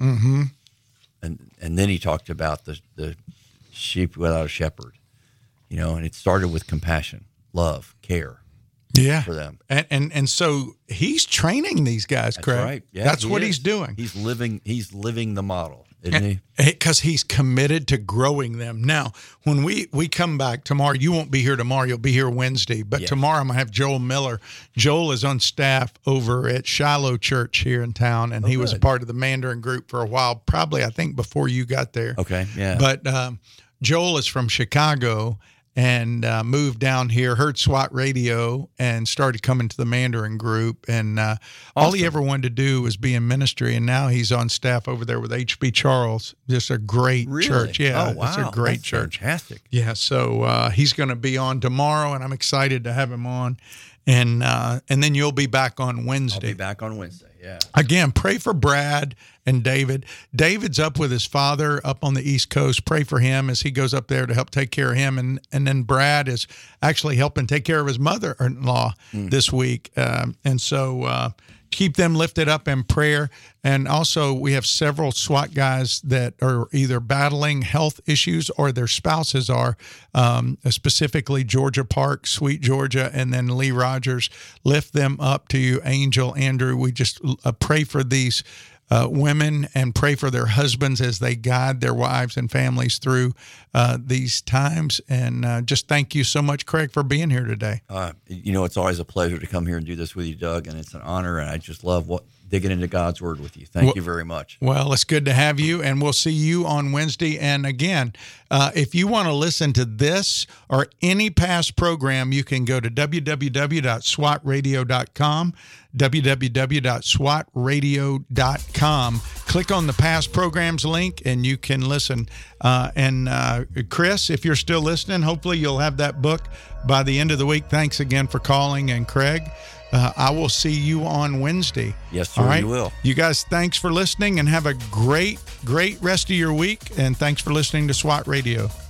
and then he talked about the sheep without a shepherd. You know, and it started with compassion, love, care. Yeah, for them, and so he's training these guys, Craig. That's right. Yeah, that's what he's doing. He's living the model, isn't he? Because he's committed to growing them. Now, when we come back tomorrow, you won't be here tomorrow. You'll be here Wednesday. But tomorrow I'm going to have Joel Miller. Joel is on staff over at Shiloh Church here in town, and he was a part of the Mandarin group for a while, probably I think before you got there. Okay, yeah. But Joel is from Chicago, and moved down here, heard SWAT radio, and started coming to the Mandarin group. And all he ever wanted to do was be in ministry, and now he's on staff over there with H.B. Charles. Just a great church. Yeah, oh, wow. It's a great church. Fantastic. Yeah, so he's going to be on tomorrow, and I'm excited to have him on. And then you'll be back on Wednesday. I'll be back on Wednesday, yeah. Again, pray for Brad and David. David's up with his father up on the East Coast. Pray for him as he goes up there to help take care of him. And then Brad is actually helping take care of his mother-in-law this week. And so keep them lifted up in prayer. And also, we have several SWAT guys that are either battling health issues or their spouses are, specifically Georgia Park, Sweet Georgia, and then Lee Rogers. Lift them up to you, Angel, Andrew. We just pray for these women and pray for their husbands as they guide their wives and families through these times. And just thank you so much, Craig, for being here today. You know, it's always a pleasure to come here and do this with you, Doug, and it's an honor, and I just love digging into God's Word with you. Thank you very much. Well, it's good to have you, and we'll see you on Wednesday. And again, if you want to listen to this or any past program, you can go to www.swatradio.com, www.swatradio.com. Click on the past programs link, and you can listen. And Chris, if you're still listening, hopefully you'll have that book by the end of the week. Thanks again for calling. And Craig, I will see you on Wednesday. Yes, sir, all right? You will. You guys, thanks for listening, and have a great rest of your week. And thanks for listening to SWAT Radio.